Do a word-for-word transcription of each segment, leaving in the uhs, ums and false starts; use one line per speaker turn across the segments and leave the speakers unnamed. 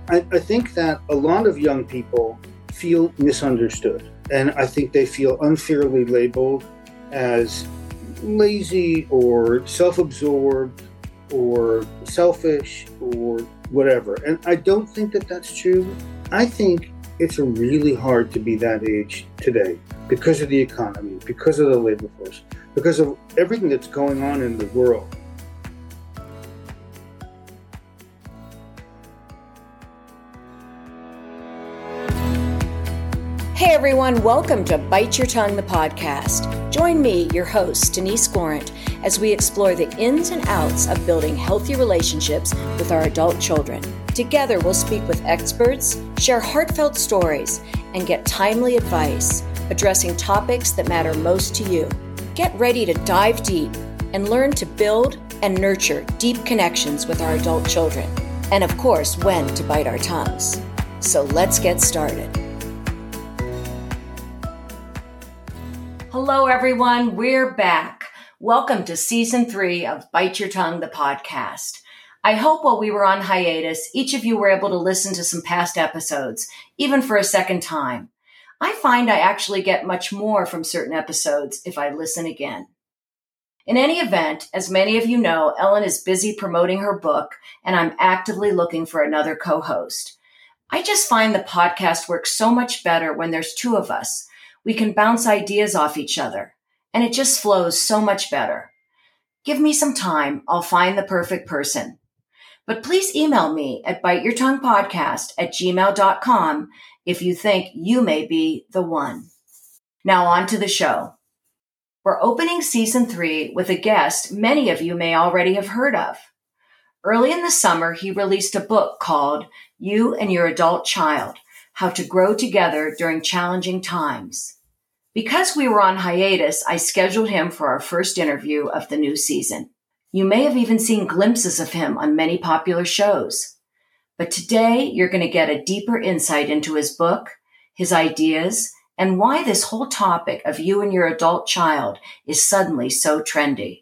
I, I think that a lot of young people feel misunderstood, and I think they feel unfairly labeled as lazy or self-absorbed or selfish or whatever. And I don't think that that's true. I think it's really hard to be that age today because of the economy, because of the labor force, because of everything that's going on in the world.
Hey everyone, welcome to Bite Your Tongue, the podcast. Join me, your host, Denise Gorant, as we explore the ins and outs of building healthy relationships with our adult children. Together, we'll speak with experts, share heartfelt stories, and get timely advice, addressing topics that matter most to you. Get ready to dive deep and learn to build and nurture deep connections with our adult children. And of course, when to bite our tongues. So let's get started. Hello, everyone. We're back. Welcome to season three of Bite Your Tongue, the podcast. I hope while we were on hiatus, each of you were able to listen to some past episodes, even for a second time. I find I actually get much more from certain episodes if I listen again. In any event, as many of you know, Ellen is busy promoting her book, and I'm actively looking for another co-host. I just find the podcast works so much better when there's two of us. We can bounce ideas off each other, and it just flows so much better. Give me some time. I'll find the perfect person. But please email me at biteyourtonguepodcast at gmail dot com if you think you may be the one. Now on to the show. We're opening season three with a guest many of you may already have heard of. Early in the summer, he released a book called You and Your Adult Child: How to Grow Together During Challenging Times. Because we were on hiatus, I scheduled him for our first interview of the new season. You may have even seen glimpses of him on many popular shows. But today, you're going to get a deeper insight into his book, his ideas, and why this whole topic of you and your adult child is suddenly so trendy.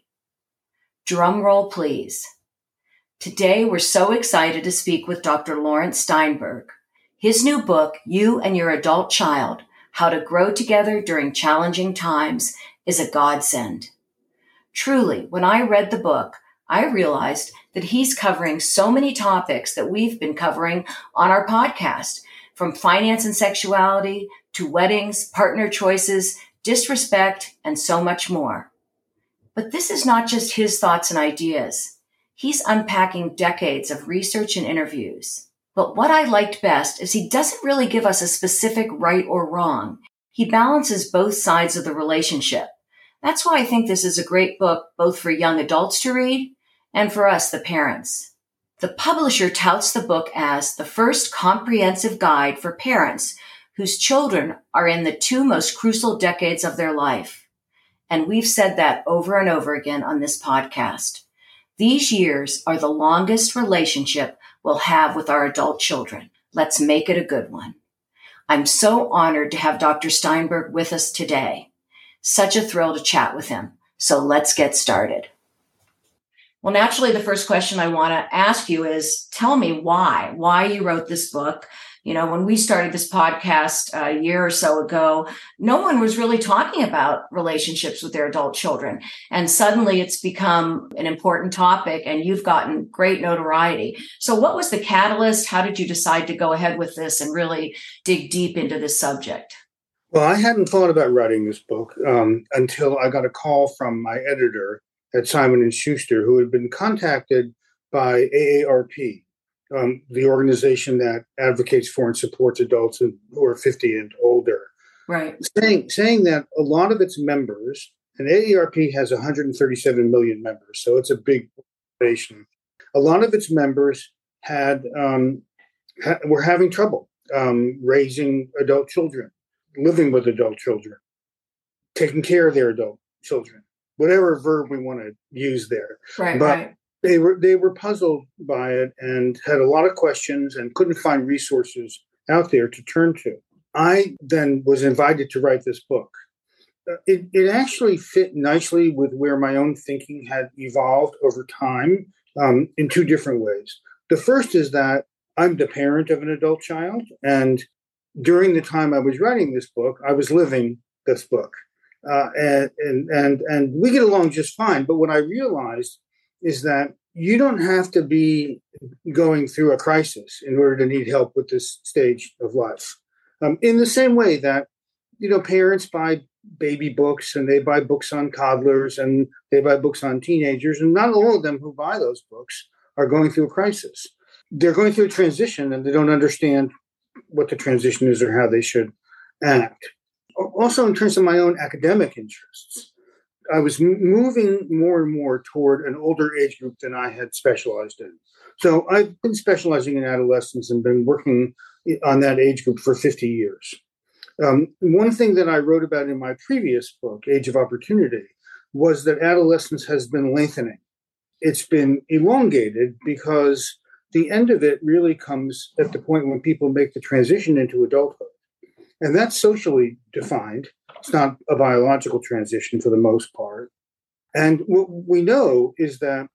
Drum roll, please. Today, we're so excited to speak with Doctor Lawrence Steinberg. His new book, You and Your Adult Child: How to Grow Together During Challenging Times, is a godsend. Truly, when I read the book, I realized that he's covering so many topics that we've been covering on our podcast, from finance and sexuality to weddings, partner choices, disrespect, and so much more. But this is not just his thoughts and ideas. He's unpacking decades of research and interviews. But what I liked best is he doesn't really give us a specific right or wrong. He balances both sides of the relationship. That's why I think this is a great book, both for young adults to read and for us, the parents. The publisher touts the book as the first comprehensive guide for parents whose children are in the two most crucial decades of their life. And we've said that over and over again on this podcast. These years are the longest relationship we'll have with our adult children. Let's make it a good one. I'm so honored to have Doctor Steinberg with us today. Such a thrill to chat with him. So let's get started. Well, naturally, the first question I want to ask you is, tell me why, why you wrote this book. You know, when we started this podcast a year or so ago, no one was really talking about relationships with their adult children. And suddenly it's become an important topic and you've gotten great notoriety. So what was the catalyst? How did you decide to go ahead with this and really dig deep into this subject?
Well, I hadn't thought about writing this book um, until I got a call from my editor at Simon and Schuster, who had been contacted by A A R P. Um, the organization that advocates for and supports adults who are fifty and older.
Right.
Saying, saying that a lot of its members, and A A R P has one hundred thirty-seven million members, so it's a big organization. A lot of its members had um, ha- were having trouble um, raising adult children, living with adult children, taking care of their adult children, whatever verb we want to use there.
Right,
but
right.
They were they were puzzled by it and had a lot of questions and couldn't find resources out there to turn to. I then was invited to write this book. It, it actually fit nicely with where my own thinking had evolved over time um, in two different ways. The first is that I'm the parent of an adult child. And during the time I was writing this book, I was living this book. Uh, and, and, and, and we get along just fine. But what I realized is that you don't have to be going through a crisis in order to need help with this stage of life. Um, in the same way that, you know, parents buy baby books and they buy books on toddlers and they buy books on teenagers. And not all of them who buy those books are going through a crisis. They're going through a transition and they don't understand what the transition is or how they should act. Also, in terms of my own academic interests, I was moving more and more toward an older age group than I had specialized in. So I've been specializing in adolescents and been working on that age group for fifty years. Um, one thing that I wrote about in my previous book, Age of Opportunity, was that adolescence has been lengthening. It's been elongated because the end of it really comes at the point when people make the transition into adulthood. And that's socially defined. It's not a biological transition for the most part. And what we know is that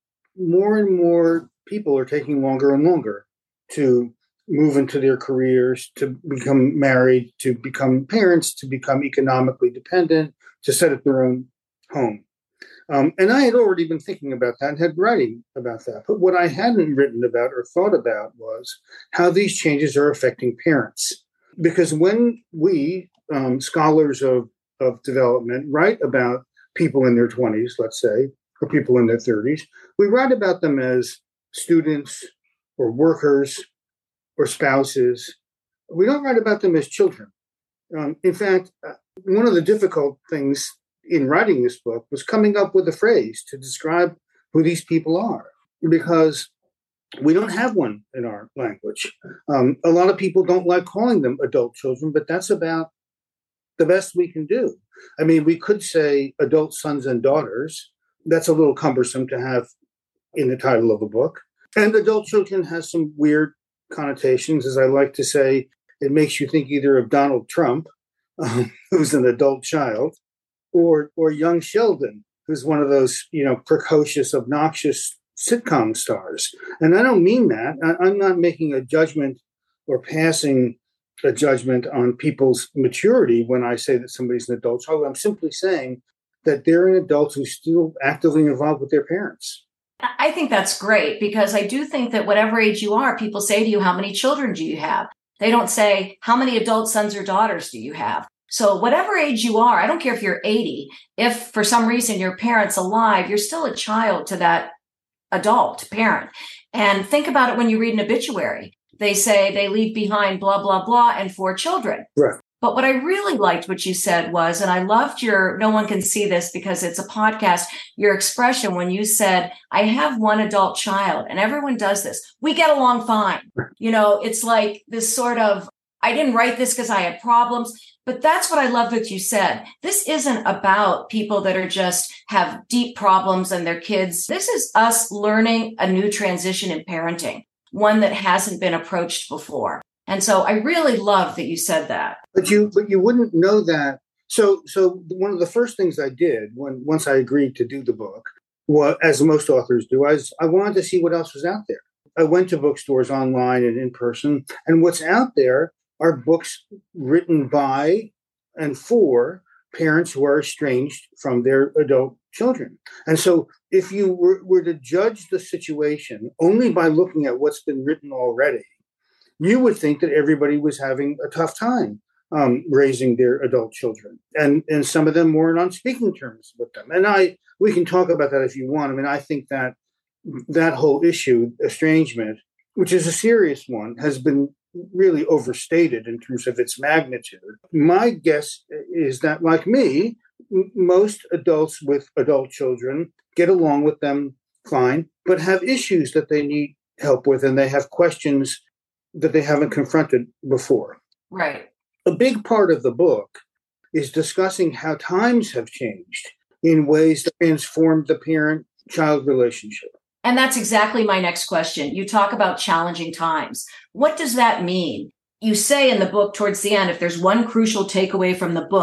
more and more people are taking longer and longer to move into their careers, to become married, to become parents, to become economically dependent, to set up their own home. Um, and I had already been thinking about that and had writing about that. But what I hadn't written about or thought about was how these changes are affecting parents. Because when we, um, scholars of, of development, write about people in their twenties, let's say, or people in their thirties, we write about them as students or workers or spouses. We don't write about them as children. Um, in fact, uh, one of the difficult things in writing this book was coming up with a phrase to describe who these people are, because we don't have one in our language. Um, a lot of people don't like calling them adult children, but that's about the best we can do. I mean, we could say adult sons and daughters. That's a little cumbersome to have in the title of a book. And adult children has some weird connotations. As I like to say, it makes you think either of Donald Trump, um, who's an adult child, or or young Sheldon, who's one of those, you know, precocious, obnoxious sitcom stars. And I don't mean that. I, I'm not making a judgment or passing a judgment on people's maturity when I say that somebody's an adult child. I'm simply saying that they're an adult who's still actively involved with their parents.
I think that's great, because I do think that whatever age you are, people say to you, how many children do you have? They don't say, how many adult sons or daughters do you have? So whatever age you are, I don't care if you're eighty, if for some reason your parent's alive, you're still a child to that adult parent. And think about it when you read an obituary. They say they leave behind blah, blah, blah, and four children.
Right.
But what I really liked what you said was, and I loved your, no one can see this because it's a podcast, your expression when you said, I have one adult child, and everyone does this. We get along fine. You know, it's like this sort of, I didn't write this because I had problems, but that's what I love that you said. This isn't about people that are just have deep problems and their kids. This is us learning a new transition in parenting, one that hasn't been approached before. And so I really love that you said that.
But you, but you wouldn't know that. So, so one of the first things I did when once I agreed to do the book, well, as most authors do, is I wanted to see what else was out there. I went to bookstores online and in person, and what's out there are books written by and for parents who are estranged from their adult children. And so if you were, were to judge the situation only by looking at what's been written already, you would think that everybody was having a tough time um, raising their adult children. And, and some of them weren't on speaking terms with them. And I we can talk about that if you want. I mean, I think that that whole issue, estrangement, which is a serious one, has been really overstated in terms of its magnitude. My guess is that, like me, m- most adults with adult children get along with them fine, but have issues that they need help with, and they have questions that they haven't confronted before.
Right.
A big part of the book is discussing how times have changed in ways that transform the parent-child relationship.
And that's exactly my next question. You talk about challenging times. What does that mean? You say in the book towards the end, if there's one crucial takeaway from the book,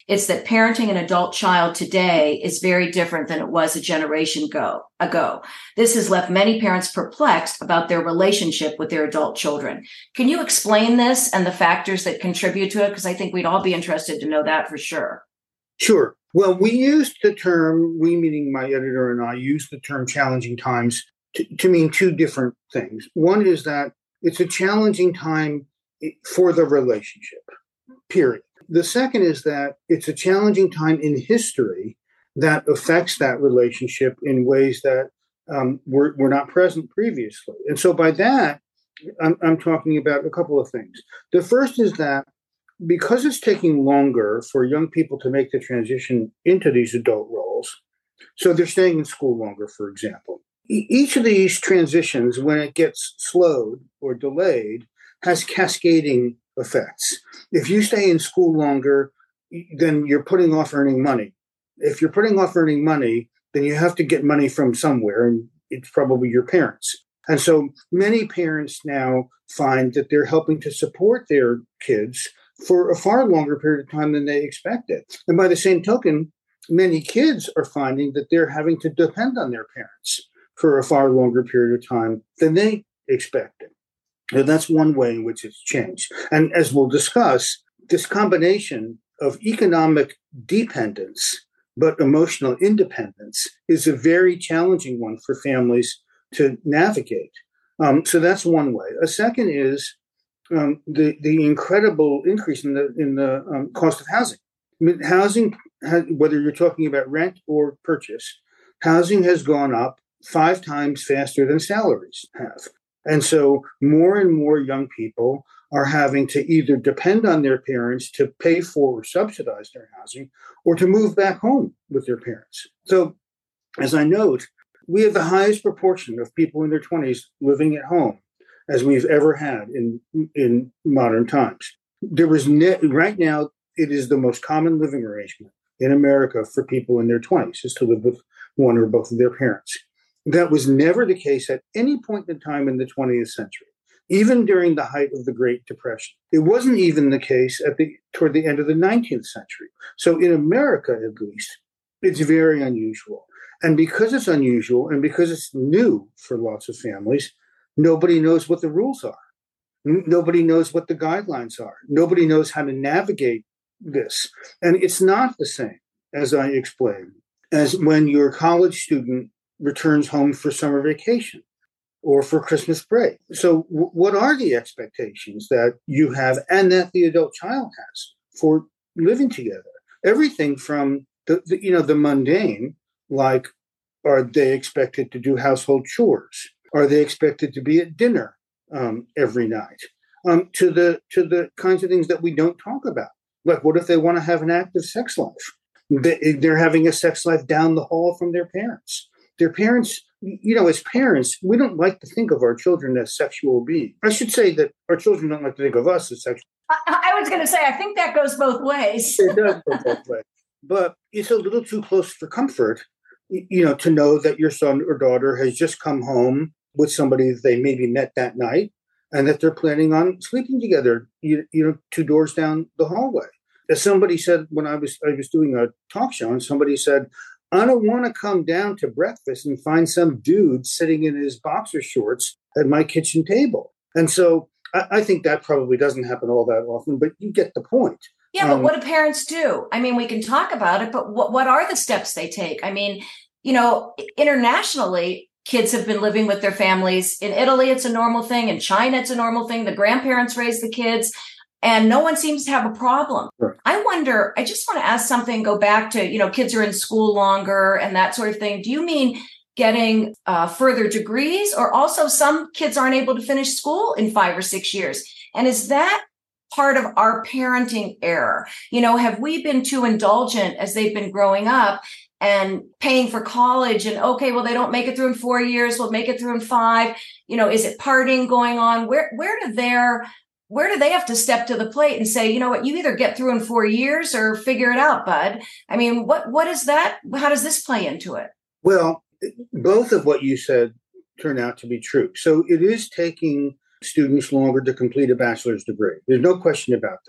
It's that parenting an adult child today is very different than it was a generation ago. ago. This has left many parents perplexed about their relationship with their adult children. Can you explain this and the factors that contribute to it? Because I think we'd all be interested to know that for sure.
Sure. Well, we used the term, we meaning my editor and I, used the term challenging times to, to mean two different things. One is that it's a challenging time for the relationship, period. The second is that it's a challenging time in history that affects that relationship in ways that um, were, were not present previously. And so by that, I'm, I'm talking about a couple of things. The first is that because it's taking longer for young people to make the transition into these adult roles, so they're staying in school longer, for example. E- each of these transitions, when it gets slowed or delayed, has cascading effects. If you stay in school longer, then you're putting off earning money. If you're putting off earning money, then you have to get money from somewhere, and it's probably your parents. And so many parents now find that they're helping to support their kids for a far longer period of time than they expected. And by the same token, many kids are finding that they're having to depend on their parents for a far longer period of time than they expected. And that's one way in which it's changed. And as we'll discuss, this combination of economic dependence but emotional independence is a very challenging one for families to navigate. Um, so that's one way. A second is um, the the incredible increase in the in the um, cost of housing. I mean, housing, has, whether you're talking about rent or purchase, housing has gone up five times faster than salaries have. And so more and more young people are having to either depend on their parents to pay for or subsidize their housing, or to move back home with their parents. So, as I note, we have the highest proportion of people in their twenties living at home as we've ever had in, in modern times. There was ne- right now, it is the most common living arrangement in America for people in their twenties is to live with one or both of their parents. That was never the case at any point in time in the twentieth century, even during the height of the Great Depression. It wasn't even the case at the toward the end of the nineteenth century. So in America, at least, it's very unusual. And because it's unusual and because it's new for lots of families, nobody knows what the rules are. Nobody knows what the guidelines are. Nobody knows how to navigate this. And it's not the same, as I explained, as when your college student returns home for summer vacation or for Christmas break. So w- what are the expectations that you have and that the adult child has for living together? Everything from the, the you know, the mundane, like, are they expected to do household chores? Are they expected to be at dinner um, every night? Um, to the to the kinds of things that we don't talk about. Like, what if they want to have an active sex life? They, they're having a sex life down the hall from their parents. Their parents, you know, as parents, we don't like to think of our children as sexual beings. I should say that our children don't like to think of us as sexual.
I, I was going to say, I think that goes both ways.
It does go both ways. But it's a little too close for comfort, you know, to know that your son or daughter has just come home with somebody that they maybe met that night and that they're planning on sleeping together, you, you know, two doors down the hallway. As somebody said when I was I was doing a talk show, and somebody said, I don't want to come down to breakfast and find some dude sitting in his boxer shorts at my kitchen table. And so I, I think that probably doesn't happen all that often, but you get the point.
Yeah, but
um,
what do parents do? I mean, we can talk about it, but what, what are the steps they take? I mean, you know, internationally, kids have been living with their families. In Italy, it's a normal thing. In China, it's a normal thing. The grandparents raise the kids. And no one seems to have a problem. Right. I wonder, I just want to ask something, go back to, you know, kids are in school longer and that sort of thing. Do you mean getting uh, further degrees, or also some kids aren't able to finish school in five or six years? And is that part of our parenting error? You know, have we been too indulgent as they've been growing up and paying for college and, okay, well, they don't make it through in four years. We'll make it through in five. You know, is it partying going on? Where, where do their Where do they have to step to the plate and say, you know what, you either get through in four years or figure it out, bud? I mean, what what is that? How does this play into it?
Well, both of what you said turn out to be true. So it is taking students longer to complete a bachelor's degree. There's no question about that.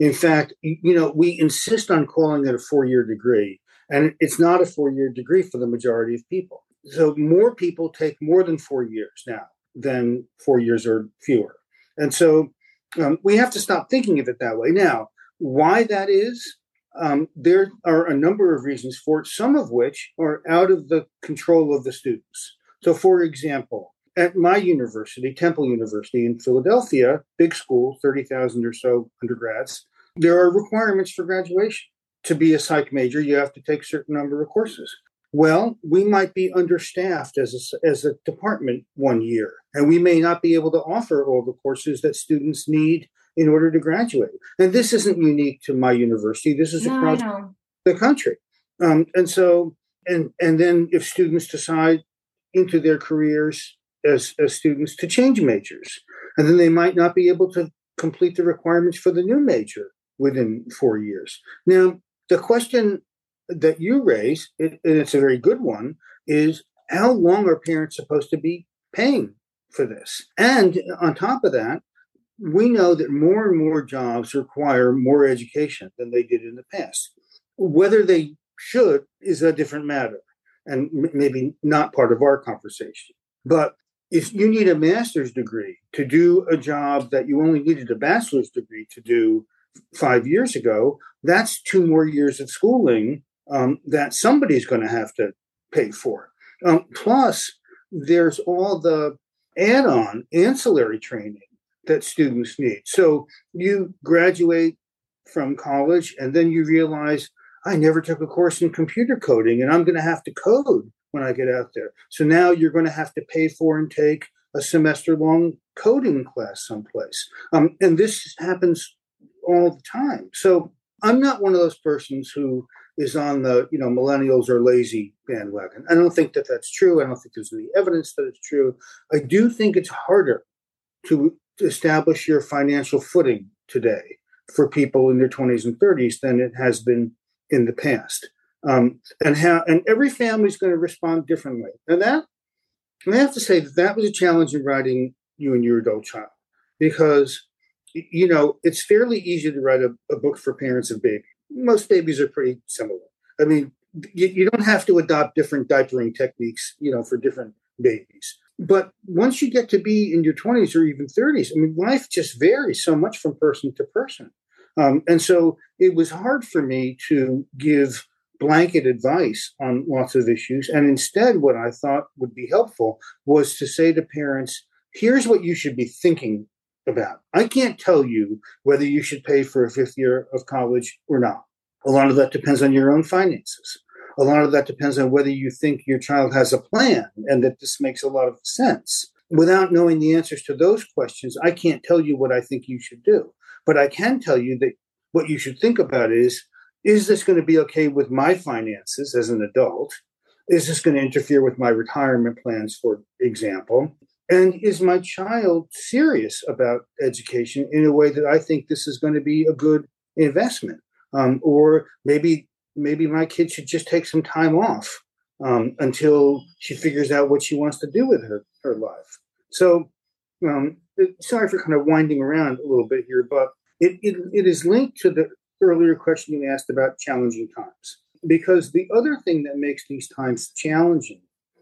In fact, you know, we insist on calling it a four-year degree, and it's not a four-year degree for the majority of people. So more people take more than four years now than four years or fewer. And so um, we have to stop thinking of it that way. Now, why that is, um, there are a number of reasons for it, some of which are out of the control of the students. So, for example, at my university, Temple University in Philadelphia, big school, thirty thousand or so undergrads, there are requirements for graduation. To be a psych major, you have to take a certain number of courses. Well, we might be understaffed as a, as a department one year, and we may not be able to offer all the courses that students need in order to graduate. And this isn't unique to my university. This is
no,
across the country. Um, and so, and and then if students decide into their careers as, as students to change majors, and then they might not be able to complete the requirements for the new major within four years. Now, the question that you raise, and it's a very good one, is how long are parents supposed to be paying for this? And on top of that, we know that more and more jobs require more education than they did in the past. Whether they should is a different matter, and maybe not part of our conversation. But if you need a master's degree to do a job that you only needed a bachelor's degree to do five years ago, that's two more years of schooling um, that somebody's going to have to pay for. Um, plus, there's all the add-on ancillary training that students need. So you graduate from college and then you realize, I never took a course in computer coding and I'm going to have to code when I get out there. So now you're going to have to pay for and take a semester-long coding class someplace. Um, and this happens all the time. So I'm not one of those persons who is on the, you know, millennials are lazy bandwagon. I don't think that that's true. I don't think there's any evidence that it's true. I do think it's harder to establish your financial footing today for people in their twenties and thirties than it has been in the past. Um, and how, and every family is going to respond differently. And that, and I have to say that that was a challenge in writing You and Your Adult Child, because, you know, it's fairly easy to write a, a book for parents of babies. Most babies are pretty similar. I mean, you, you don't have to adopt different diapering techniques, you know, for different babies. But once you get to be in your twenties or even thirties, I mean, life just varies so much from person to person. Um, and so it was hard for me to give blanket advice on lots of issues. And instead, what I thought would be helpful was to say to parents, here's what you should be thinking about. I can't tell you whether you should pay for a fifth year of college or not. A lot of that depends on your own finances. A lot of that depends on whether you think your child has a plan and that this makes a lot of sense. Without knowing the answers to those questions, I can't tell you what I think you should do. But I can tell you that what you should think about is, is this going to be okay with my finances as an adult? Is this going to interfere with my retirement plans, for example? And is my child serious about education in a way that I think this is going to be a good investment? Um, or maybe maybe my kid should just take some time off um, until she figures out what she wants to do with her, her life. So um, sorry for kind of winding around a little bit here, but it, it, it is linked to the earlier question you asked about challenging times. Because the other thing that makes these times challenging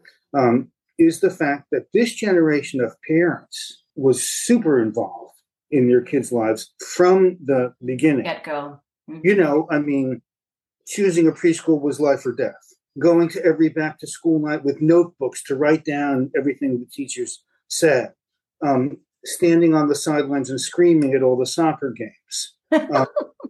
um, is the fact that this generation of parents was super involved in their kids' lives from the beginning.
Get go. Mm-hmm.
You know, I mean, choosing a preschool was life or death. Going to every back to school night with notebooks to write down everything the teachers said. Um, standing on the sidelines and screaming at all the soccer games. Uh,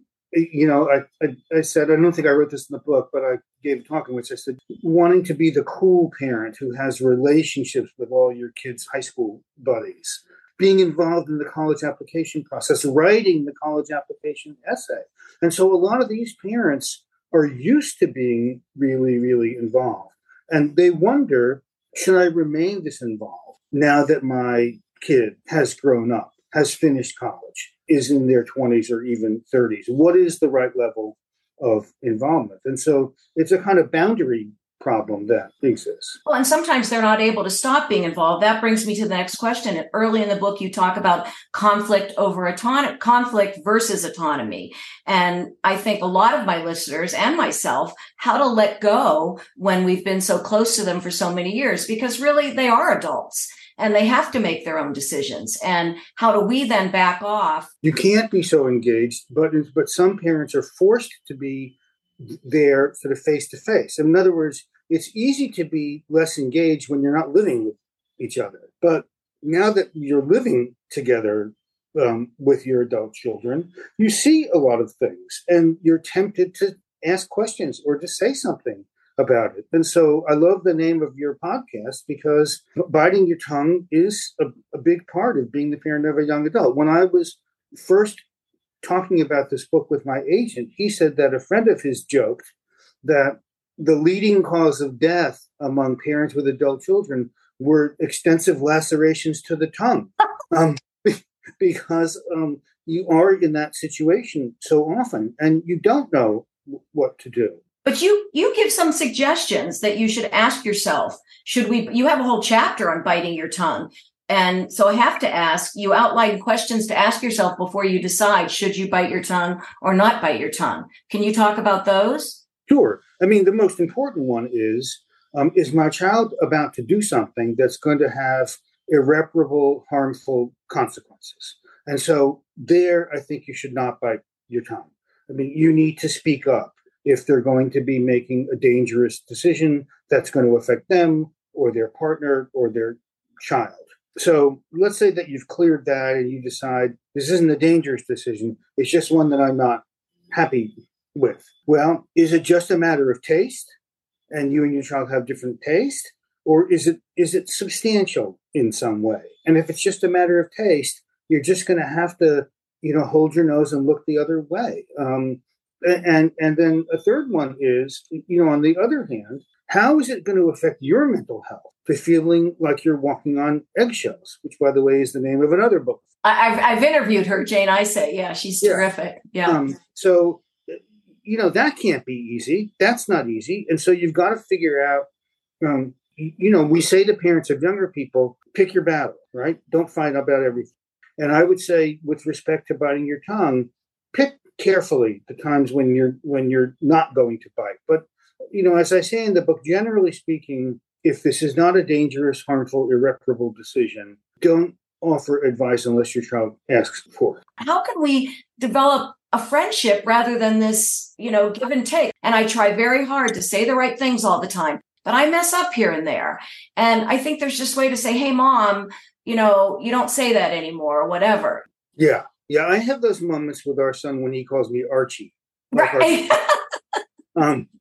you know, I, I, I said, I don't think I wrote this in the book, but I gave a talk in which I said, wanting to be the cool parent who has relationships with all your kids' high school buddies, being involved in the college application process, writing the college application essay. And so a lot of these parents are used to being really, really involved. And they wonder, should I remain this involved now that my kid has grown up, has finished college, is in their twenties or even thirties? What is the right level of involvement? And so it's a kind of boundary problem that exists.
Well, and sometimes they're not able to stop being involved. That brings me to the next question. Early in the book, you talk about conflict over autonomy, conflict versus autonomy. And I think a lot of my listeners and myself, how to let go when we've been so close to them for so many years, because really they are adults and they have to make their own decisions. And how do we then back off?
You can't be so engaged, but but some parents are forced to be there sort of face to face. In other words, it's easy to be less engaged when you're not living with each other. But now that you're living together um, with your adult children, you see a lot of things and you're tempted to ask questions or to say something about it. And so I love the name of your podcast because biting your tongue is a, a big part of being the parent of a young adult. When I was first talking about this book with my agent, he said that a friend of his joked that the leading cause of death among parents with adult children were extensive lacerations to the tongue, um, because um, you are in that situation so often and you don't know what to do.
But you you give some suggestions that you should ask yourself. Should we? You have a whole chapter on biting your tongue. And so I have to ask, you outline questions to ask yourself before you decide, should you bite your tongue or not bite your tongue? Can you talk about those?
Sure. I mean, the most important one is, um, is my child about to do something that's going to have irreparable, harmful consequences? And so there, I think you should not bite your tongue. I mean, you need to speak up if they're going to be making a dangerous decision that's going to affect them or their partner or their child. So let's say that you've cleared that and you decide this isn't a dangerous decision. It's just one that I'm not happy with. Well, is it just a matter of taste and you and your child have different taste? Or is it is it substantial in some way? And if it's just a matter of taste, you're just going to have to, you know, hold your nose and look the other way. Um, and, and then a third one is, you know, on the other hand, how is it going to affect your mental health? The feeling like you're walking on eggshells, which, by the way, is the name of another book.
I've, I've interviewed her, Jane Isay. Yeah, she's
yeah.
terrific. Yeah.
Um, so, you know, that can't be easy. That's not easy. And so you've got to figure out, um, you know, we say to parents of younger people, pick your battle, right? Don't fight about everything. And I would say, with respect to biting your tongue, pick carefully the times when you're when you're not going to bite. But, you know, as I say in the book, generally speaking, if this is not a dangerous, harmful, irreparable decision, don't offer advice unless your child asks for it.
How can we develop a friendship rather than this, you know, give and take? And I try very hard to say the right things all the time, but I mess up here and there. And I think there's just a way to say, hey, Mom, you know, you don't say that anymore or whatever.
Yeah. Yeah. I have those moments with our son when he calls me Archie. Like
right.
Archie. um,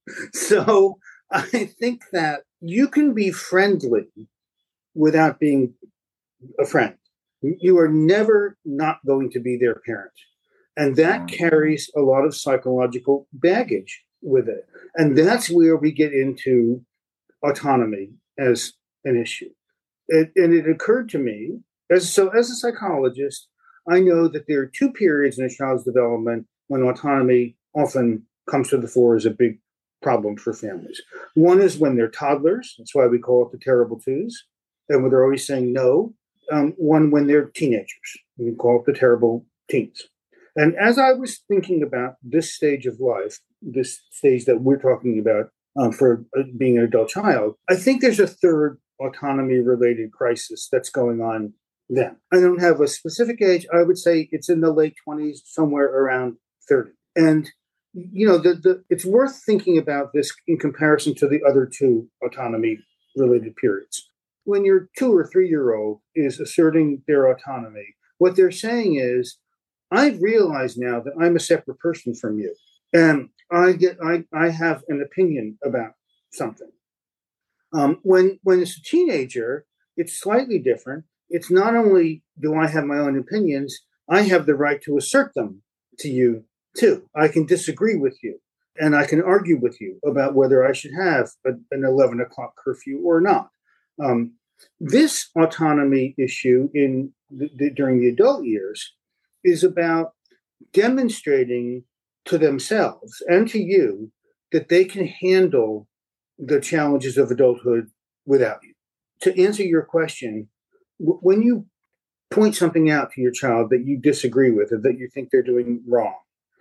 so I think that you can be friendly without being a friend. You are never not going to be their parent. And that carries a lot of psychological baggage with it. And that's where we get into autonomy as an issue. It, and it occurred to me, as so as a psychologist, I know that there are two periods in a child's development when autonomy often comes to the fore as a big problem for families. One is when they're toddlers. That's why we call it the terrible twos. And when they're always saying no. Um, one when they're teenagers. We call it the terrible teens. And as I was thinking about this stage of life, this stage that we're talking about um, for uh, being an adult child, I think there's a third autonomy-related crisis that's going on then. I don't have a specific age. I would say it's in the late twenties, somewhere around thirty. And you know, the, the, it's worth thinking about this in comparison to the other two autonomy-related periods. When your two or three-year-old is asserting their autonomy, what they're saying is, I've realized now that I'm a separate person from you, and I get I, I have an opinion about something. Um, when when it's a teenager, it's slightly different. It's not only do I have my own opinions, I have the right to assert them to you too. I can disagree with you, and I can argue with you about whether I should have a, an eleven o'clock curfew or not. Um, this autonomy issue in the, the, during the adult years is about demonstrating to themselves and to you that they can handle the challenges of adulthood without you. To answer your question, w- when you point something out to your child that you disagree with or that you think they're doing wrong,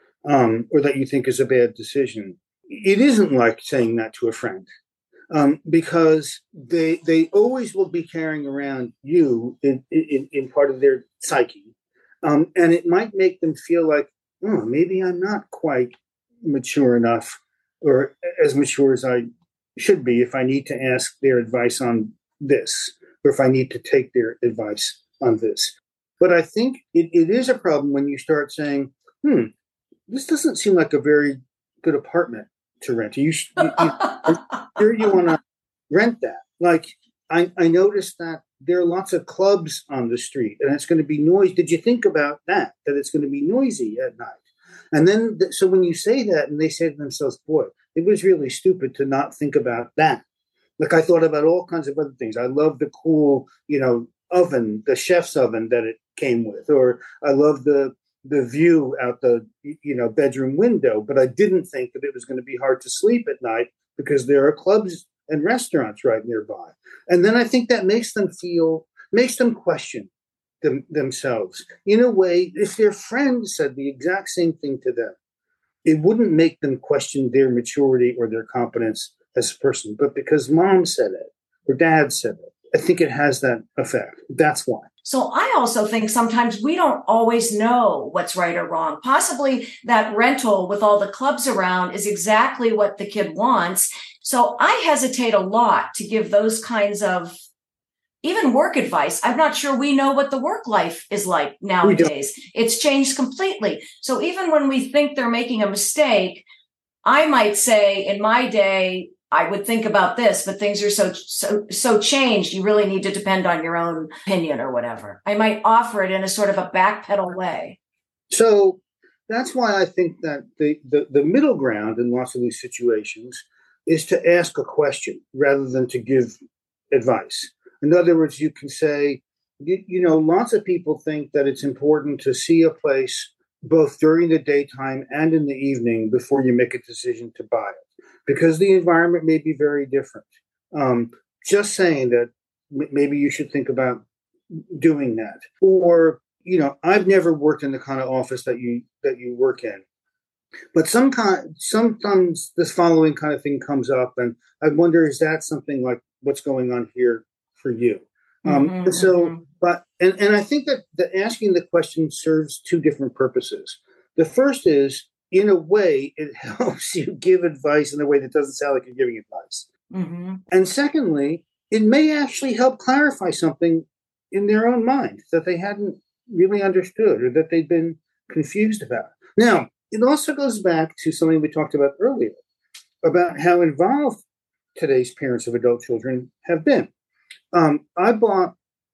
um, or that you think is a bad decision, it isn't like saying that to a friend. Um, because they they always will be carrying around you in, in, in part of their psyche. Um, and it might make them feel like, oh, maybe I'm not quite mature enough or as mature as I should be if I need to ask their advice on this, or if I need to take their advice on this. But I think it, it is a problem when you start saying, hmm, this doesn't seem like a very good apartment to rent. You, you, you sure you want to rent that? Like, I, I noticed that there are lots of clubs on the street, and it's going to be noisy. Did you think about that? That it's going to be noisy at night? And then, th- so when you say that, and they say to themselves, "Boy, it was really stupid to not think about that." Like, I thought about all kinds of other things. I love the cool, you know, oven, the chef's oven that it came with, or I love the the view out the, you know, bedroom window, but I didn't think that it was going to be hard to sleep at night because there are clubs and restaurants right nearby. And then I think that makes them feel, makes them question them, themselves. In a way, if their friend said the exact same thing to them, it wouldn't make them question their maturity or their competence as a person. But because mom said it or dad said it, I think it has that effect. That's why.
So I also think sometimes we don't always know what's right or wrong. Possibly that rental with all the clubs around is exactly what the kid wants. So I hesitate a lot to give those kinds of even work advice. I'm not sure we know what the work life is like nowadays. It's changed completely. So even when we think they're making a mistake, I might say in my day, I would think about this, but things are so, so, so changed. You really need to depend on your own opinion or whatever. I might offer it in a sort of a backpedal way.
So that's why I think that the, the, the middle ground in lots of these situations is to ask a question rather than to give advice. In other words, you can say, you, you know, lots of people think that it's important to see a place both during the daytime and in the evening before you make a decision to buy it, because the environment may be very different. Um, just saying that m- maybe you should think about doing that. Or, you know, I've never worked in the kind of office that you that you work in, but some kind, sometimes this following kind of thing comes up, and I wonder, is that something like what's going on here for you? Um,
Mm-hmm,
and so,
mm-hmm.
but and, and I think that the asking the question serves two different purposes. The first is, in a way, it helps you give advice in a way that doesn't sound like you're giving advice.
Mm-hmm.
And secondly, it may actually help clarify something in their own mind that they hadn't really understood or that they'd been confused about. Now, it also goes back to something we talked about earlier about how involved today's parents of adult children have been. Um, I bought,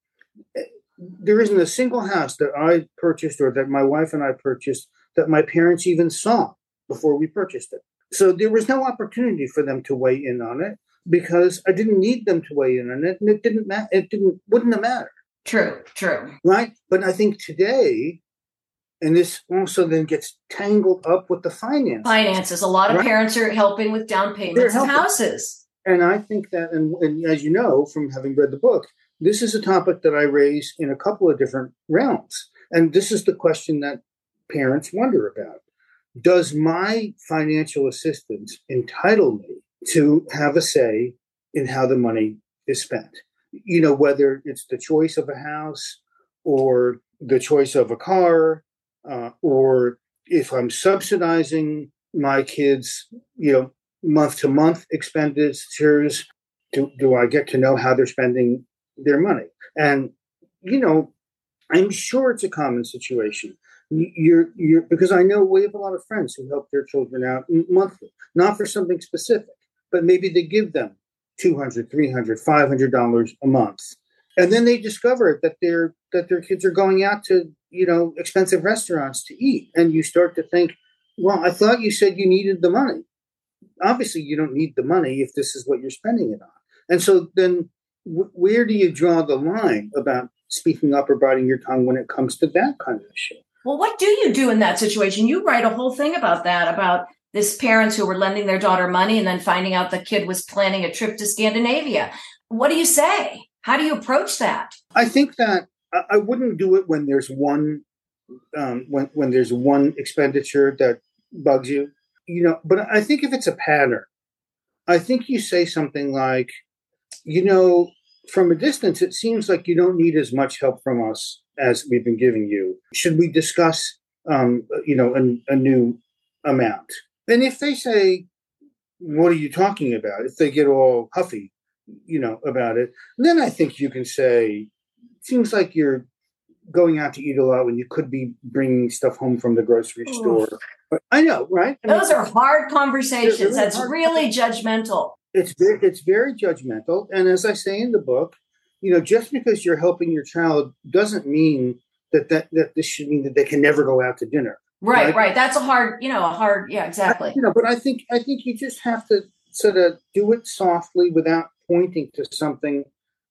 there isn't a single house that I purchased or that my wife and I purchased that my parents even saw before we purchased it. So there was no opportunity for them to weigh in on it because I didn't need them to weigh in on it, and it didn't matter. It didn't wouldn't have mattered.
True, true.
Right? But I think today, and this also then gets tangled up with the finances.
Finances. A lot of
right?
parents are helping with down payments and houses.
And I think that, and, and as you know from having read the book, this is a topic that I raise in a couple of different realms. And this is the question that parents wonder about. Does my financial assistance entitle me to have a say in how the money is spent? You know, whether it's the choice of a house or the choice of a car, uh, or if I'm subsidizing my kids, you know, month to month expenditures, do, do I get to know how they're spending their money? And, you know, I'm sure it's a common situation. You're, you're, because I know we have a lot of friends who help their children out monthly, not for something specific, but maybe they give them two hundred dollars, three hundred dollars, five hundred dollars a month. And then they discover that their that their kids are going out to, you know, expensive restaurants to eat. And you start to think, well, I thought you said you needed the money. Obviously, you don't need the money if this is what you're spending it on. And so then w- where do you draw the line about speaking up or biting your tongue when it comes to that kind of issue?
Well, what do you do in that situation? You write a whole thing about that, about this parents who were lending their daughter money and then finding out the kid was planning a trip to Scandinavia. What do you say? How do you approach that?
I think that I wouldn't do it when there's one um, when when there's one expenditure that bugs you, you know. But I think if it's a pattern, I think you say something like, you know, from a distance, it seems like you don't need as much help from us as we've been giving you. Should we discuss, um, you know, a, a new amount? And if they say, what are you talking about? If they get all huffy, you know, about it, then I think you can say, seems like you're going out to eat a lot when you could be bringing stuff home from the grocery Ooh. store. But I know, right? I
Those
mean,
are hard conversations. Really That's hard really judgmental.
It's very, it's very judgmental. And as I say in the book, you know, just because you're helping your child doesn't mean that that, that this should mean that they can never go out to dinner.
Right, right, right. That's a hard, you know, a hard, yeah, exactly.
I, you know, but I think I think you just have to sort of do it softly without pointing to something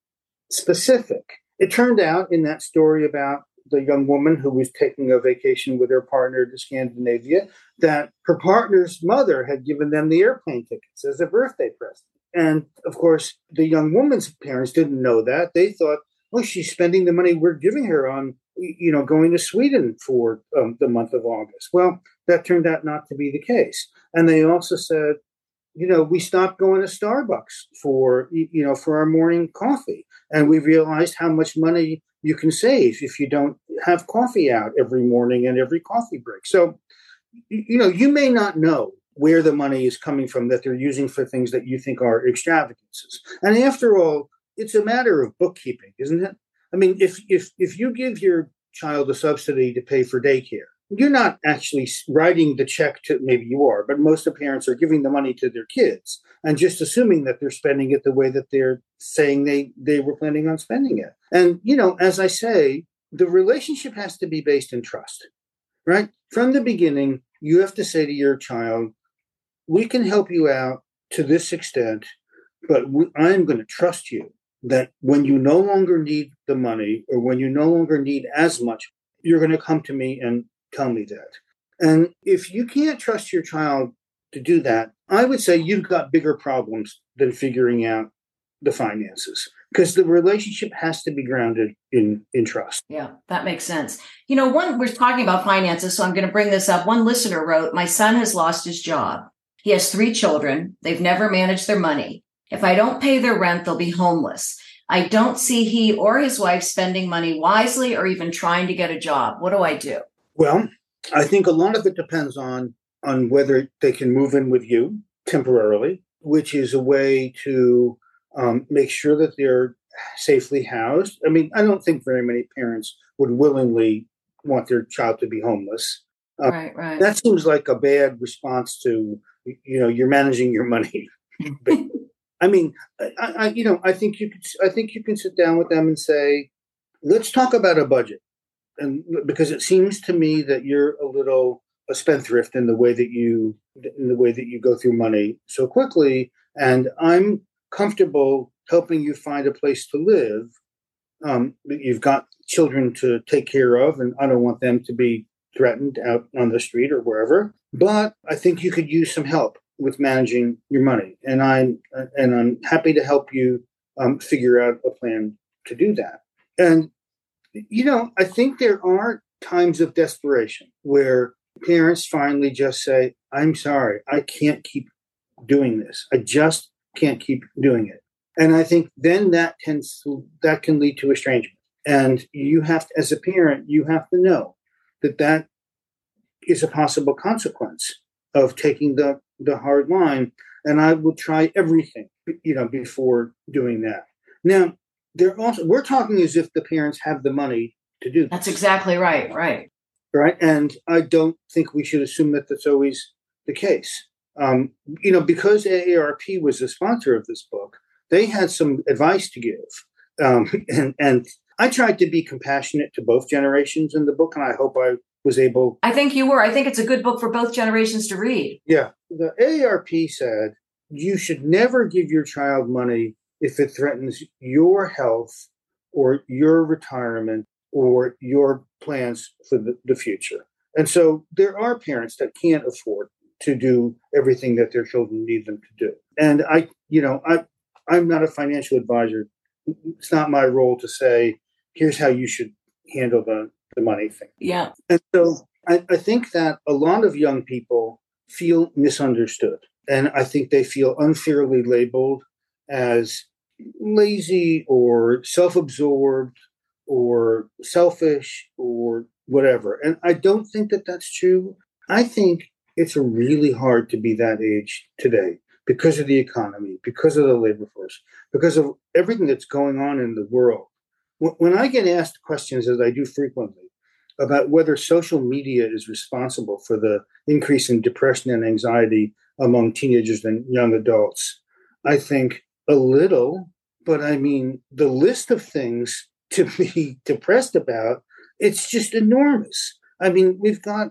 specific. It turned out in that story about the young woman who was taking a vacation with her partner to Scandinavia that her partner's mother had given them the airplane tickets as a birthday present. And of course, the young woman's parents didn't know that. They thought, oh, she's spending the money we're giving her on, you know, going to Sweden for um, the month of August. Well, that turned out not to be the case. And they also said, you know, we stopped going to Starbucks for, you know, for our morning coffee. And we realized how much money you can save if you don't have coffee out every morning and every coffee break. So, you know, you may not know where the money is coming from that they're using for things that you think are extravagances. And after all, it's a matter of bookkeeping, isn't it? I mean, if if if you give your child a subsidy to pay for daycare, you're not actually writing the check to, maybe you are, but most of the parents are giving the money to their kids and just assuming that they're spending it the way that they're saying they, they were planning on spending it. And, you know, as I say, the relationship has to be based in trust, right? From the beginning, you have to say to your child, we can help you out to this extent, but we, I'm going to trust you that when you no longer need the money or when you no longer need as much, you're going to come to me and tell me that. And if you can't trust your child to do that, I would say you've got bigger problems than figuring out the finances, because the relationship has to be grounded in, in trust.
Yeah, that makes sense. You know, one, we're talking about finances, so I'm going to bring this up. One listener wrote, my son has lost his job. He has three children. They've never managed their money. If I don't pay their rent, they'll be homeless. I don't see he or his wife spending money wisely or even trying to get a job. What do I do?
Well, I think a lot of it depends on, on whether they can move in with you temporarily, which is a way to um, make sure that they're safely housed. I mean, I don't think very many parents would willingly want their child to be homeless. Uh,
right, right.
That seems like a bad response to, you know, you're managing your money. I mean, I, I, you know, I think you could, I think you can sit down with them and say, let's talk about a budget. And because it seems to me that you're a little a spendthrift in the way that you in the way that you go through money so quickly, and I'm comfortable helping you find a place to live. Um, you've got children to take care of, and I don't want them to be threatened out on the street or wherever. But I think you could use some help with managing your money, and I'm and I'm happy to help you um, figure out a plan to do that. And you know, I think there are times of desperation where parents finally just say, I'm sorry, I can't keep doing this. I just can't keep doing it. And I think then that tends to, that can lead to estrangement. And you have to, as a parent, you have to know that that is a possible consequence of taking the, the hard line. And I will try everything, you know, before doing that. Now, They're also, we're talking as if the parents have the money to do this.
That's exactly right, right.
Right. And I don't think we should assume that that's always the case. Um, you know, because A A R P was the sponsor of this book, they had some advice to give. Um, and, and I tried to be compassionate to both generations in the book, and I hope I was able.
I think you were. I think it's a good book for both generations to read.
Yeah. The A A R P said you should never give your child money if it threatens your health or your retirement or your plans for the, the future. And so there are parents that can't afford to do everything that their children need them to do. And I, you know, I, I'm not a financial advisor. It's not my role to say, here's how you should handle the, the money thing.
Yeah.
And so I, I think that a lot of young people feel misunderstood. And I think they feel unfairly labeled as lazy or self-absorbed or selfish or whatever. And I don't think that that's true. I think it's really hard to be that age today because of the economy, because of the labor force, because of everything that's going on in the world. When I get asked questions, as I do frequently, about whether social media is responsible for the increase in depression and anxiety among teenagers and young adults, I think a little, but I mean, the list of things to be depressed about, it's just enormous. I mean, we've got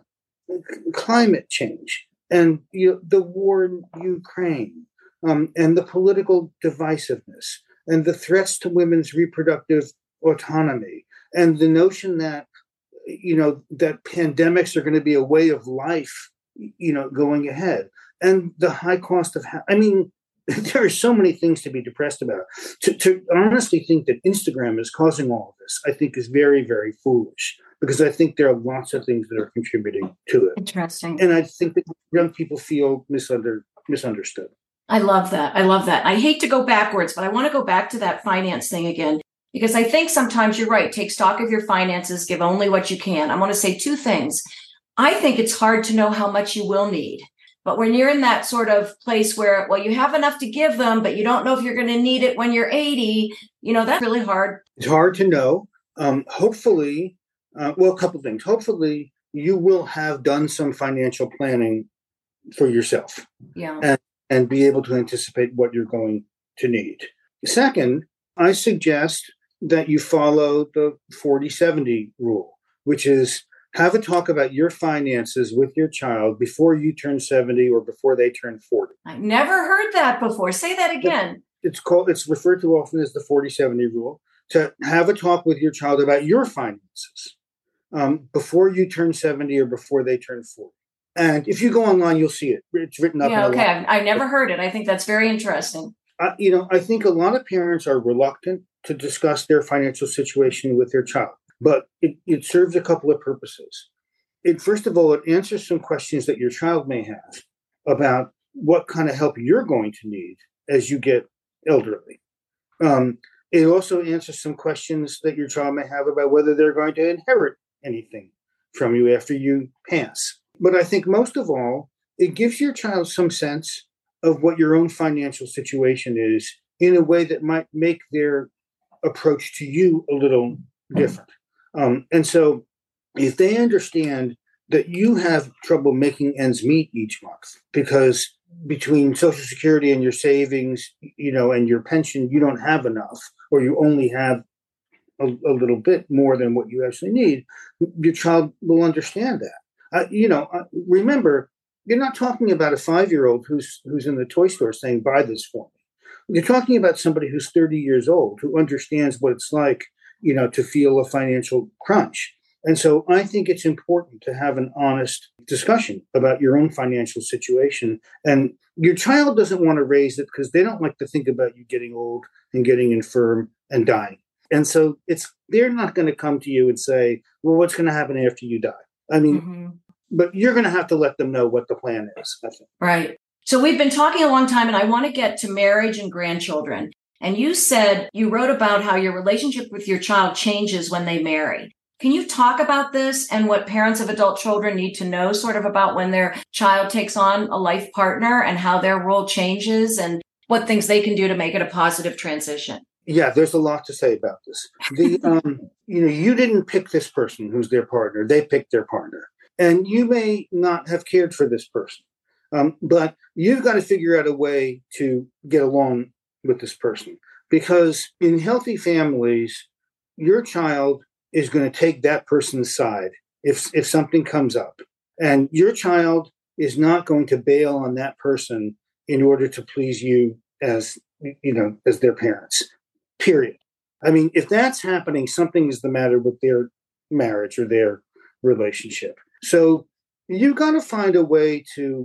climate change and you know, the war in Ukraine um, and the political divisiveness and the threats to women's reproductive autonomy and the notion that, you know, that pandemics are going to be a way of life, you know, going ahead. And the high cost of, ha- I mean, there are so many things to be depressed about. To, to honestly think that Instagram is causing all of this, I think is very, very foolish because I think there are lots of things that are contributing to it.
Interesting.
And I think that young people feel misunder, misunderstood.
I love that. I love that. I hate to go backwards, but I want to go back to that finance thing again, because I think sometimes you're right. Take stock of your finances, give only what you can. I want to say two things. I think it's hard to know how much you will need. But when you're in that sort of place where, well, you have enough to give them, but you don't know if you're going to need it when you're eighty, you know, that's really hard.
It's hard to know. Um, hopefully, uh, well, a couple of things. Hopefully, you will have done some financial planning for yourself.
Yeah.
And, and be able to anticipate what you're going to need. Second, I suggest that you follow the forty seventy rule, which is have a talk about your finances with your child before you turn seventy or before they turn forty.
I never heard that before. Say that again.
It's called, it's referred to often as the forty seventy rule, to have a talk with your child about your finances um, before you turn seventy or before they turn forty. And if you go online, you'll see it. It's written up.
Yeah,
in a
okay.
lot.
I never heard it. I think that's very interesting.
Uh, you know, I think a lot of parents are reluctant to discuss their financial situation with their child. But it, it serves a couple of purposes. It, first of all, it answers some questions that your child may have about what kind of help you're going to need as you get elderly. Um, it also answers some questions that your child may have about whether they're going to inherit anything from you after you pass. But I think most of all, it gives your child some sense of what your own financial situation is in a way that might make their approach to you a little different. Um, and so if they understand that you have trouble making ends meet each month because between Social Security and your savings, you know, and your pension, you don't have enough, or you only have a, a little bit more than what you actually need, your child will understand that. Uh, you know, uh, remember, you're not talking about a five-year-old who's who's in the toy store saying, buy this for me. You're talking about somebody who's thirty years old who understands what it's like, you know, to feel a financial crunch. And so I think it's important to have an honest discussion about your own financial situation. And your child doesn't want to raise it because they don't like to think about you getting old and getting infirm and dying. And so it's they're not going to come to you and say, well, what's going to happen after you die? I mean, mm-hmm. But you're going to have to let them know what the plan is, I think.
Right. So we've been talking a long time, and I want to get to marriage and grandchildren. And you said you wrote about how your relationship with your child changes when they marry. Can you talk about this and what parents of adult children need to know sort of about when their child takes on a life partner and how their role changes and what things they can do to make it a positive transition?
Yeah, there's a lot to say about this. The um, you know, you didn't pick this person who's their partner. They picked their partner. And you may not have cared for this person, um, but you've got to figure out a way to get along with this person. Because in healthy families, your child is going to take that person's side if if something comes up. And your child is not going to bail on that person in order to please you as, you know, as their parents, period. I mean, if that's happening, something is the matter with their marriage or their relationship. So you've got to find a way to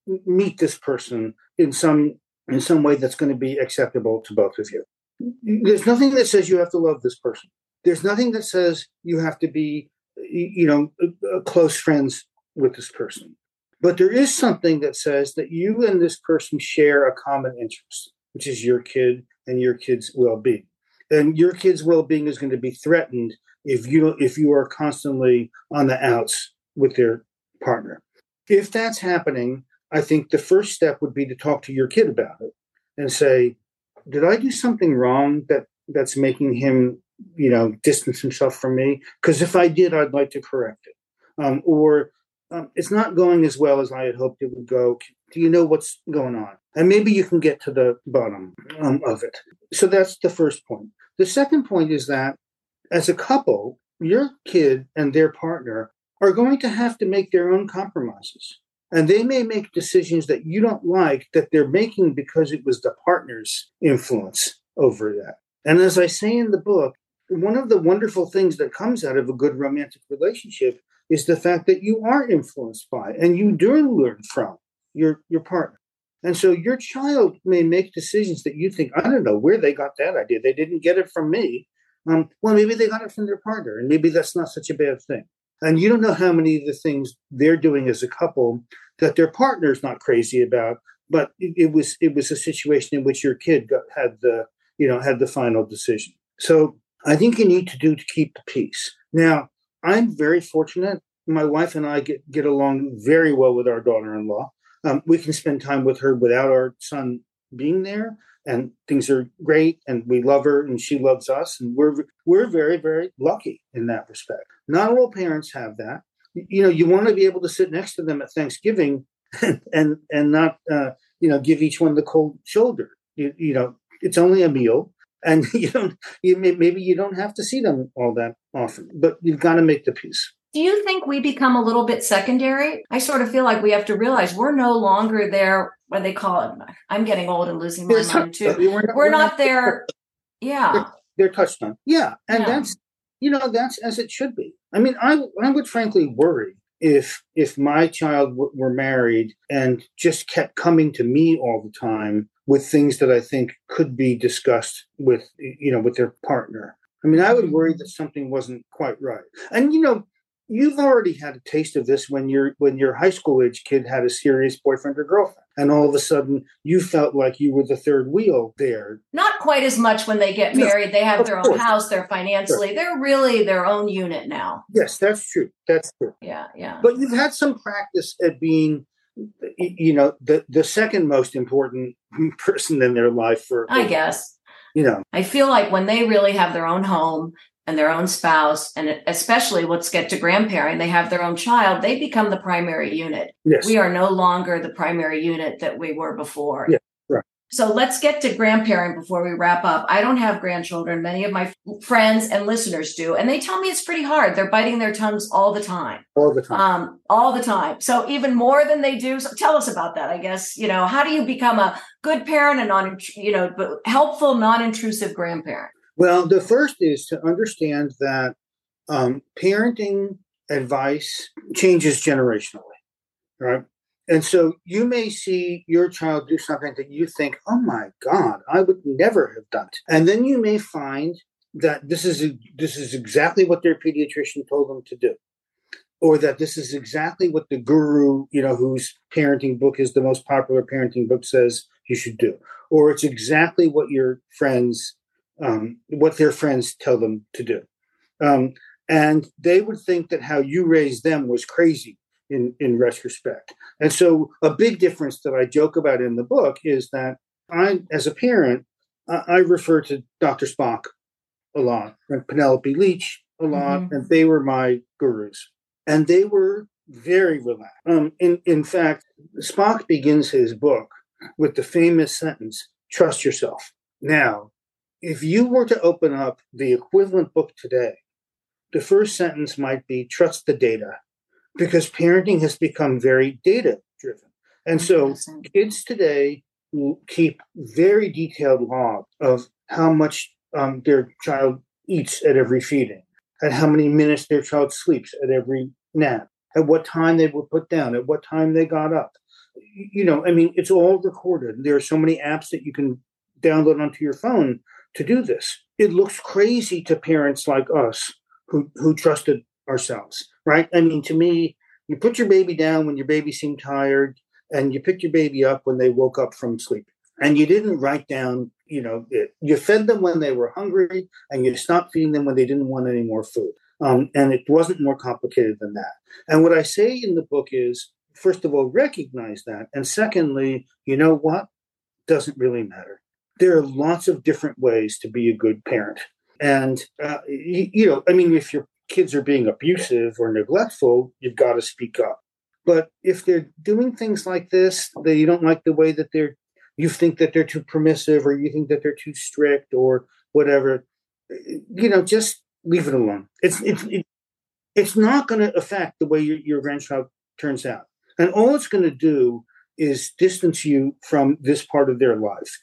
meet this person in some in some way that's going to be acceptable to both of you. There's nothing that says you have to love this person. There's nothing that says you have to be, you know, close friends with this person. But there is something that says that you and this person share a common interest, which is your kid and your kid's well-being. And your kid's well-being is going to be threatened if you if you are constantly on the outs with their partner. If that's happening, I think the first step would be to talk to your kid about it and say, did I do something wrong that that's making him, you know, distance himself from me? Because if I did, I'd like to correct it. Um, or um, it's not going as well as I had hoped it would go. Do you know what's going on? And maybe you can get to the bottom um, of it. So that's the first point. The second point is that as a couple, your kid and their partner are going to have to make their own compromises. And they may make decisions that you don't like that they're making because it was the partner's influence over that. And as I say in the book, one of the wonderful things that comes out of a good romantic relationship is the fact that you are influenced by and you do learn from your, your partner. And so your child may make decisions that you think, I don't know where they got that idea. They didn't get it from me. Um, well, maybe they got it from their partner, and maybe that's not such a bad thing. And you don't know how many of the things they're doing as a couple that their partner's not crazy about, but it, it was it was a situation in which your kid got, had the you know had the final decision. So I think you need to do to keep the peace. Now, I'm very fortunate. My wife and I get, get along very well with our daughter-in-law. Um, we can spend time with her without our son being there, and things are great, and we love her, and she loves us, and we're we're very, very lucky in that respect. Not all parents have that. You know, you want to be able to sit next to them at Thanksgiving and and, and not, uh, you know, give each one the cold shoulder. You, you know, it's only a meal, and you don't. You may, maybe you don't have to see them all that often, but you've got to make the peace.
Do you think we become a little bit secondary? I sort of feel like we have to realize we're no longer there. What they call it. I'm getting old and losing my
There's
mind too.
We're not,
we're
we're
not
not
there. Yeah.
They're, they're touched on. Yeah. And
Yeah.
that's, you know, that's as it should be. I mean, I I would frankly worry if if my child w- were married and just kept coming to me all the time with things that I think could be discussed with, you know, with their partner. I mean, I would worry that something wasn't quite right. And, you know, you've already had a taste of this when your when your high school age kid had a serious boyfriend or girlfriend, and all of a sudden you felt like you were the third wheel there.
Not quite as much when they get married. They have
Of
their own
course.
house. They're financially,
Sure.
they're really their own unit now.
Yes, that's true. That's true.
Yeah, yeah.
But you've had some practice at being, you know, the, the second most important person in their life for,
I guess.
you know.
I feel like when they really have their own home and their own spouse, and especially let's get to grandparent, they have their own child, they become the primary unit.
Yes.
We are no longer the primary unit that we were before.
Yeah, right.
So let's get to grandparent before we wrap up. I don't have grandchildren. Many of my friends and listeners do. And they tell me it's pretty hard. They're biting their tongues all the time.
All the time.
Um, all the time. So even more than they do. So tell us about that, I guess. You know, how do you become a good parent and non, you know, but helpful, non-intrusive grandparent?
Well, the first is to understand that um, parenting advice changes generationally, right? And so you may see your child do something that you think, oh my God, I would never have done it. And then you may find that this is this is exactly what their pediatrician told them to do. Or that this is exactly what the guru, you know, whose parenting book is the most popular parenting book says you should do. Or it's exactly what your friends Um, what their friends tell them to do. Um, and they would think that how you raised them was crazy in, in retrospect. And so a big difference that I joke about in the book is that I, as a parent, I, I refer to Doctor Spock a lot and Penelope Leach a lot, mm-hmm. and they were my gurus. And they were very relaxed. Um, in, in fact, Spock begins his book with the famous sentence, trust yourself. Now, if you were to open up the equivalent book today, the first sentence might be trust the data, because parenting has become very data driven. And so kids today will keep very detailed log of how much um, their child eats at every feeding, and how many minutes their child sleeps at every nap, at what time they were put down, at what time they got up. you know, I mean, it's all recorded. There are so many apps that you can download onto your phone to do this. It looks crazy to parents like us who, who trusted ourselves, right? I mean, to me, you put your baby down when your baby seemed tired, and you picked your baby up when they woke up from sleep. And you didn't write down, you know, it. You fed them when they were hungry, and you stopped feeding them when they didn't want any more food. Um, and it wasn't more complicated than that. And what I say in the book is, first of all, recognize that. And secondly, you know what? Doesn't really matter. There are lots of different ways to be a good parent. And, uh, you, you know, I mean, if your kids are being abusive or neglectful, you've got to speak up. But if they're doing things like this, that you don't like the way that they're, you think that they're too permissive, or you think that they're too strict or whatever, you know, just leave it alone. It's it's it, it's not going to affect the way your, your grandchild turns out. And all it's going to do is distance you from this part of their life.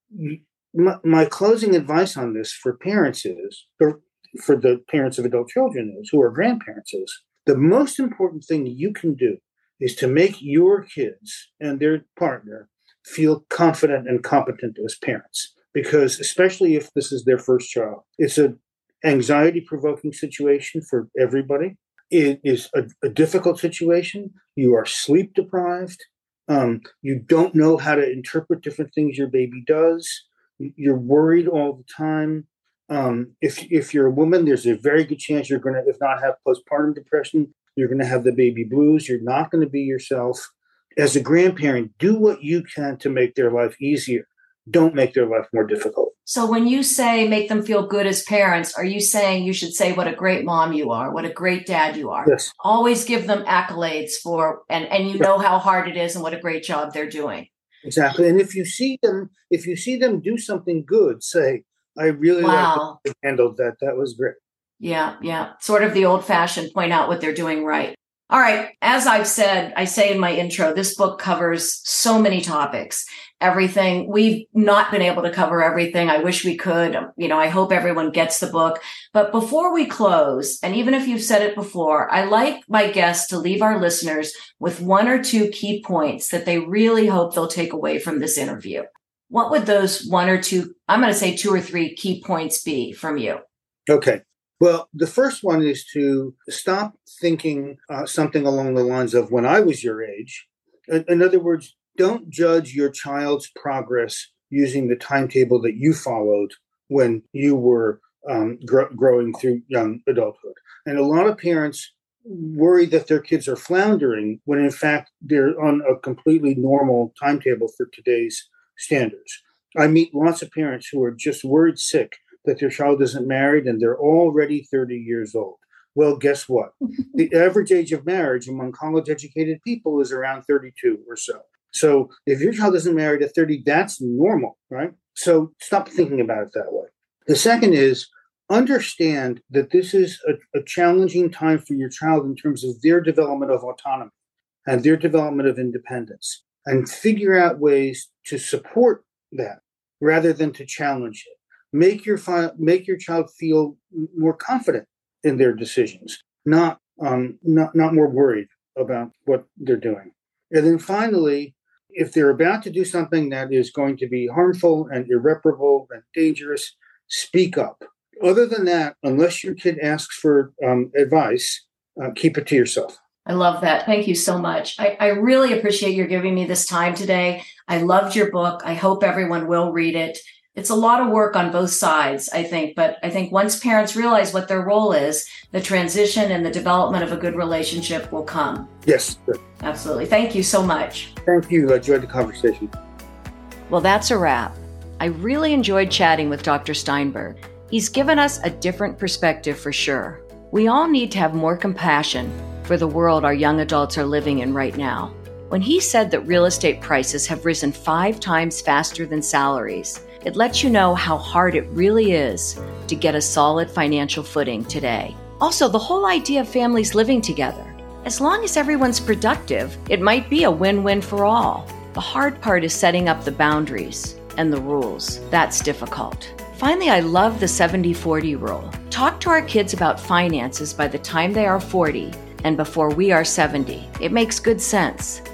My, my closing advice on this for parents is, or for the parents of adult children is, who are grandparents is, the most important thing you can do is to make your kids and their partner feel confident and competent as parents. Because especially if this is their first child, it's an anxiety-provoking situation for everybody. It is a, a difficult situation. You are sleep deprived. Um, you don't know how to interpret different things your baby does. You're worried all the time. Um, if if you're a woman, there's a very good chance you're going to, if not have postpartum depression, you're going to have the baby blues. You're not going to be yourself. As a grandparent, do what you can to make their life easier. Don't make their life more difficult.
So when you say make them feel good as parents, are you saying you should say what a great mom you are, what a great dad you are?
Yes.
Always give them accolades for, and, and you know how hard it is and what a great job they're doing.
Exactly. And if you see them, if you see them do something good, say, I really
wow.
like how they handled that. That was great.
Yeah, yeah. Sort of the old fashioned point out what they're doing right. All right. As I've said, I say in my intro, this book covers so many topics, everything. We've not been able to cover everything. I wish we could. You know, I hope everyone gets the book. But before we close, and even if you've said it before, I like my guests to leave our listeners with one or two key points that they really hope they'll take away from this interview. What would those one or two, I'm going to say two or three key points be from you?
Okay. Well, the first one is to stop thinking uh, something along the lines of when I was your age. In, in other words, don't judge your child's progress using the timetable that you followed when you were um, gr- growing through young adulthood. And a lot of parents worry that their kids are floundering when, in fact, they're on a completely normal timetable for today's standards. I meet lots of parents who are just worried sick that their child isn't married and they're already thirty years old. Well, guess what? The average age of marriage among college-educated people is around thirty-two or so. So if your child isn't married at thirty, that's normal, right? So stop thinking about it that way. The second is understand that this is a, a challenging time for your child in terms of their development of autonomy and their development of independence, and figure out ways to support that rather than to challenge it. Make your fi- make your child feel more confident in their decisions, not um, not not more worried about what they're doing. And then finally, if they're about to do something that is going to be harmful and irreparable and dangerous, speak up. Other than that, unless your kid asks for um, advice, uh, keep it to yourself.
I love that. Thank you so much. I, I really appreciate your giving me this time today. I loved your book. I hope everyone will read it. It's a lot of work on both sides, I think, but I think once parents realize what their role is, the transition and the development of a good relationship will come.
Yes. Sure.
Absolutely. Thank you so much.
Thank you. I enjoyed the conversation.
Well, that's a wrap. I really enjoyed chatting with Doctor Steinberg. He's given us a different perspective for sure. We all need to have more compassion for the world our young adults are living in right now. When he said that real estate prices have risen five times faster than salaries, it lets you know how hard it really is to get a solid financial footing today. Also, the whole idea of families living together. As long as everyone's productive, it might be a win-win for all. The hard part is setting up the boundaries and the rules. That's difficult. Finally, I love the seventy forty rule. Talk to our kids about finances by the time they are forty and before we are seventy. It makes good sense.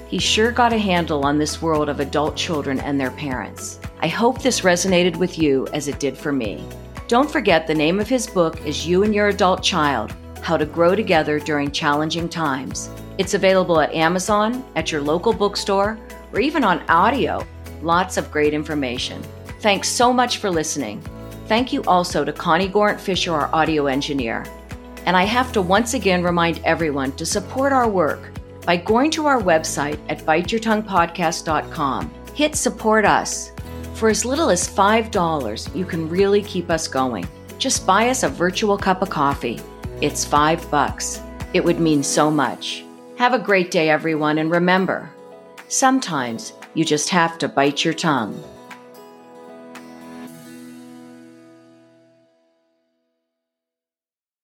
He sure got a handle on this world of adult children and their parents. I hope this resonated with you as it did for me. Don't forget the name of his book is You and Your Adult Child, How to Grow Together During Challenging Times. It's available at Amazon, at your local bookstore, or even on audio. Lots of great information. Thanks so much for listening. Thank you also to Connie Gorant Fisher, our audio engineer. And I have to once again remind everyone to support our work by going to our website at bite your tongue podcast dot com. Hit support us. For as little as five dollars, you can really keep us going. Just buy us a virtual cup of coffee. It's five bucks. It would mean so much. Have a great day, everyone, and remember, sometimes you just have to bite your tongue.